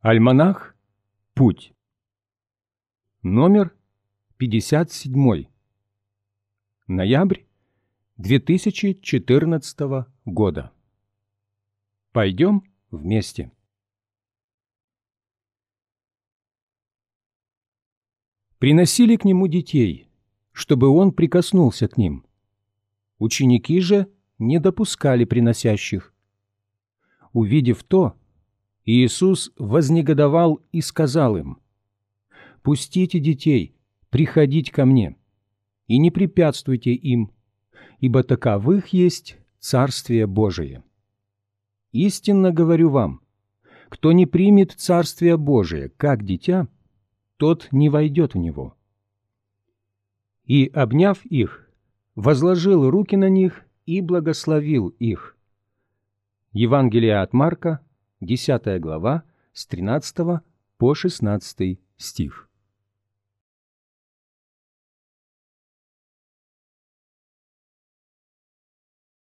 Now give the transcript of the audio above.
Альманах «Путь». Номер 57. Ноябрь 2014 года. Пойдем вместе. Приносили к нему детей, чтобы он прикоснулся к ним. Ученики же не допускали приносящих. Увидев то, Иисус вознегодовал и сказал им: «Пустите детей приходить ко мне, и не препятствуйте им, ибо таковых есть Царствие Божие. Истинно говорю вам, кто не примет Царствие Божие как дитя, тот не войдет в него». И, обняв их, возложил руки на них и благословил их. Евангелие от Марка, 10 глава, с 13 по 16 стих.